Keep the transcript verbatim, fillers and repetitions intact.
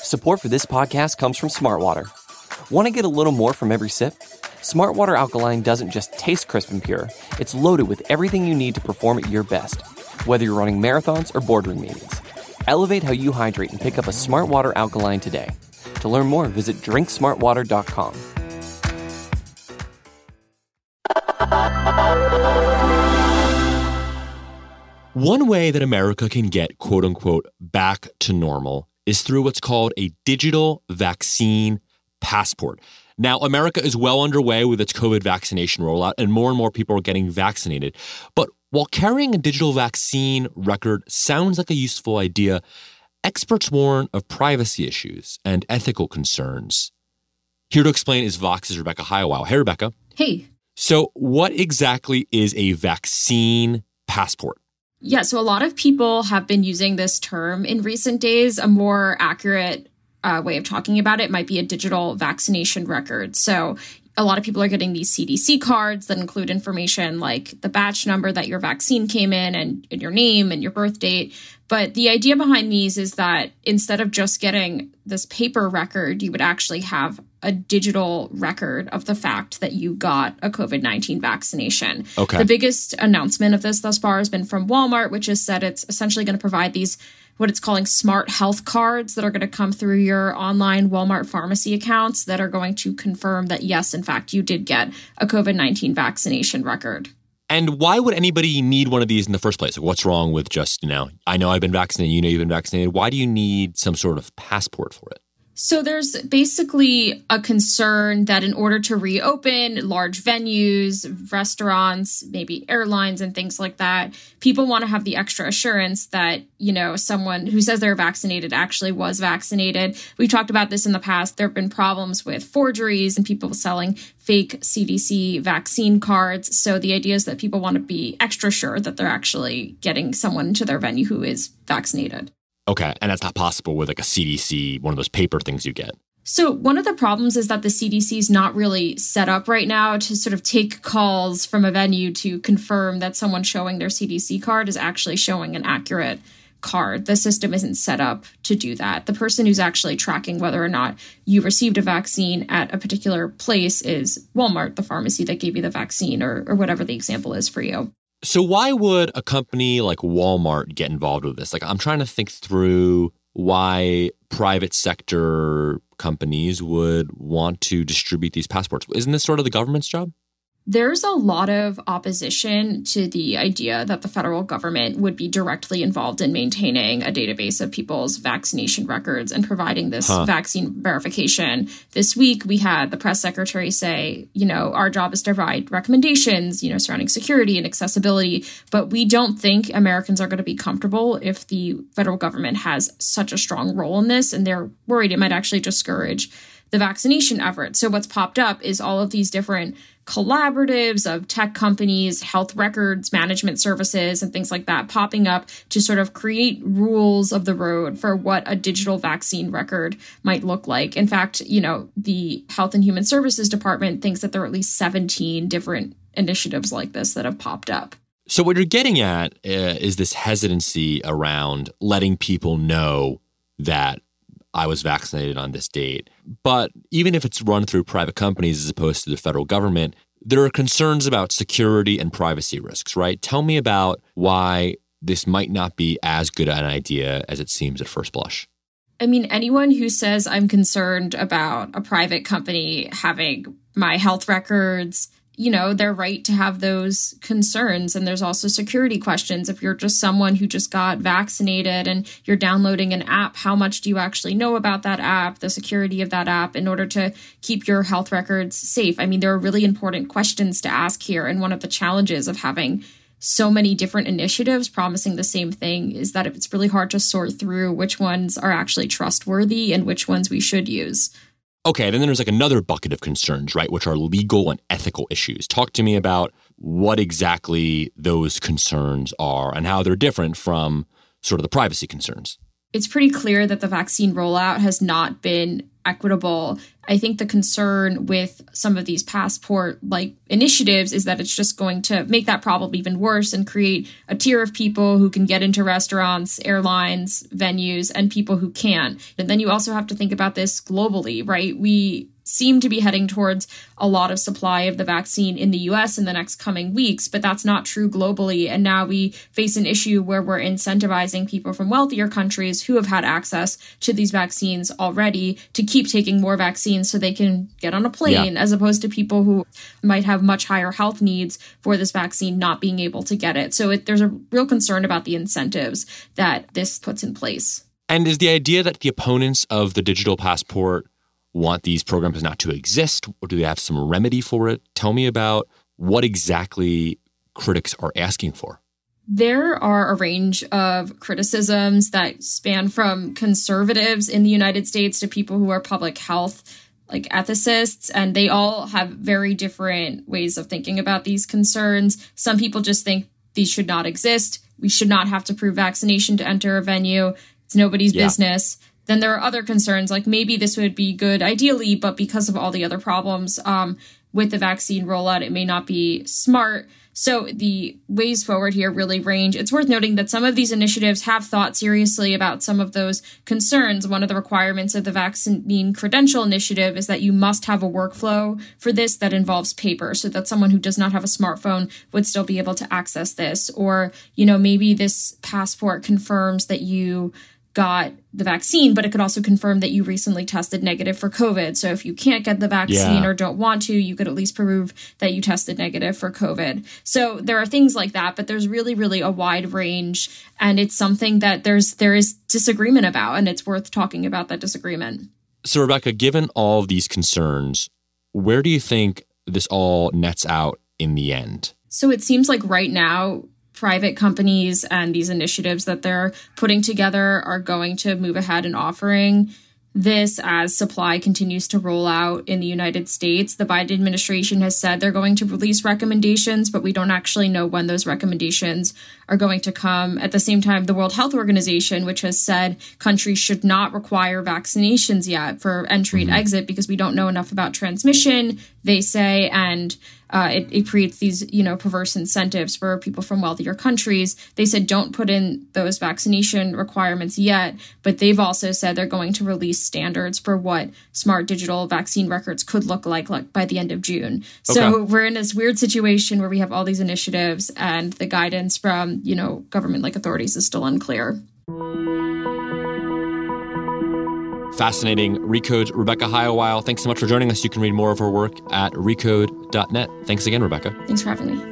Support for this podcast comes from Smartwater. Want to get a little more from every sip? Smartwater Alkaline doesn't just taste crisp and pure. It's loaded with everything you need to perform at your best, whether you're running marathons or boardroom meetings. Elevate how you hydrate and pick up a Smartwater Alkaline today. To learn more, visit drink smart water dot com. One way that America can get, quote unquote, back to normal is through what's called a digital vaccine passport. Now, America is well underway with its COVID vaccination rollout, and more and more people are getting vaccinated. But while carrying a digital vaccine record sounds like a useful idea, experts warn of privacy issues and ethical concerns. Here to explain is Vox's Rebecca Highwell. Hey, Rebecca. Hey. So what exactly is a vaccine passport? Yeah, so a lot of people have been using this term in recent days. A more accurate uh, way of talking about it might be a digital vaccination record. So a lot of people are getting these C D C cards that include information like the batch number that your vaccine came in and, and your name and your birth date. But the idea behind these is that instead of just getting this paper record, you would actually have a digital record of the fact that you got a COVID nineteen vaccination. Okay. The biggest announcement of this thus far has been from Walmart, which has said it's essentially going to provide these what it's calling smart health cards that are going to come through your online Walmart pharmacy accounts that are going to confirm that, yes, in fact, you did get a COVID nineteen vaccination record. And why would anybody need one of these in the first place? Like, what's wrong with just, you know, I know I've been vaccinated, you know you've been vaccinated. Why do you need some sort of passport for it? So there's basically a concern that in order to reopen large venues, restaurants, maybe airlines and things like that, people want to have the extra assurance that, you know, someone who says they're vaccinated actually was vaccinated. We've talked about this in the past. There have been problems with forgeries and people selling fake C D C vaccine cards. So the idea is that people want to be extra sure that they're actually getting someone into their venue who is vaccinated. Okay, and that's not possible with like a C D C, one of those paper things you get. So one of the problems is that the C D C is not really set up right now to sort of take calls from a venue to confirm that someone showing their C D C card is actually showing an accurate card. The system isn't set up to do that. The person who's actually tracking whether or not you received a vaccine at a particular place is Walmart, the pharmacy that gave you the vaccine, or, or whatever the example is for you. So why would a company like Walmart get involved with this? Like, I'm trying to think through why private sector companies would want to distribute these passports. Isn't this sort of the government's job? There's a lot of opposition to the idea that the federal government would be directly involved in maintaining a database of people's vaccination records and providing this huh. vaccine verification. This week, we had the press secretary say, you know, our job is to provide recommendations, you know, surrounding security and accessibility, but we don't think Americans are going to be comfortable if the federal government has such a strong role in this, and they're worried it might actually discourage the vaccination effort. So what's popped up is all of these different collaboratives of tech companies, health records, management services, and things like that popping up to sort of create rules of the road for what a digital vaccine record might look like. In fact, you know, the Health and Human Services Department thinks that there are at least seventeen different initiatives like this that have popped up. So what you're getting at uh, is this hesitancy around letting people know that I was vaccinated on this date. But even if it's run through private companies as opposed to the federal government, there are concerns about security and privacy risks, right? Tell me about why this might not be as good an idea as it seems at first blush. I mean, anyone who says I'm concerned about a private company having my health records, you know, they're right to have those concerns. And there's also security questions. If you're just someone who just got vaccinated and you're downloading an app, how much do you actually know about that app, the security of that app in order to keep your health records safe? I mean, there are really important questions to ask here. And one of the challenges of having so many different initiatives promising the same thing is that it's really hard to sort through which ones are actually trustworthy and which ones we should use. Okay, then there's like another bucket of concerns, right, which are legal and ethical issues. Talk to me about what exactly those concerns are and how they're different from sort of the privacy concerns. It's pretty clear that the vaccine rollout has not been equitable. I think the concern with some of these passport-like initiatives is that it's just going to make that problem even worse and create a tier of people who can get into restaurants, airlines, venues, and people who can't. And then you also have to think about this globally, right? We seem to be heading towards a lot of supply of the vaccine in the U S in the next coming weeks, but that's not true globally. And now we face an issue where we're incentivizing people from wealthier countries who have had access to these vaccines already to keep taking more vaccines so they can get on a plane, yeah. as opposed to people who might have much higher health needs for this vaccine not being able to get it. So it, there's a real concern about the incentives that this puts in place. And is the idea that the opponents of the digital passport want these programs not to exist, or do they have some remedy for it? Tell me about what exactly critics are asking for. There are a range of criticisms that span from conservatives in the United States to people who are public health, like ethicists, and they all have very different ways of thinking about these concerns. Some people just think these should not exist. We should not have to prove vaccination to enter a venue. It's nobody's yeah. business. Then there are other concerns, like maybe this would be good ideally, but because of all the other problems um, with the vaccine rollout, it may not be smart. So the ways forward here really range. It's worth noting that some of these initiatives have thought seriously about some of those concerns. One of the requirements of the Vaccine Credential Initiative is that you must have a workflow for this that involves paper, so that someone who does not have a smartphone would still be able to access this. Or, you know, maybe this passport confirms that you got the vaccine, but it could also confirm that you recently tested negative for COVID. So if you can't get the vaccine yeah. or don't want to, you could at least prove that you tested negative for COVID. So there are things like that, but there's really, really a wide range. And it's something that there's there is disagreement about, and it's worth talking about that disagreement. So Rebecca, given all of these concerns, where do you think this all nets out in the end? So it seems like right now, private companies and these initiatives that they're putting together are going to move ahead and offering this as supply continues to roll out in the United States. The Biden administration has said they're going to release recommendations, but we don't actually know when those recommendations are going to come. At the same time, the World Health Organization, which has said countries should not require vaccinations yet for entry mm-hmm. and exit because we don't know enough about transmission, they say, and Uh, it, it creates these, you know, perverse incentives for people from wealthier countries. They said don't put in those vaccination requirements yet, but they've also said they're going to release standards for what smart digital vaccine records could look like, like by the end of June. Okay. So we're in this weird situation where we have all these initiatives and the guidance from, you know, government-like authorities is still unclear. Fascinating. Recode's Rebecca Hyoweil. Thanks so much for joining us. You can read more of her work at recode dot net. Thanks again, Rebecca. Thanks for having me.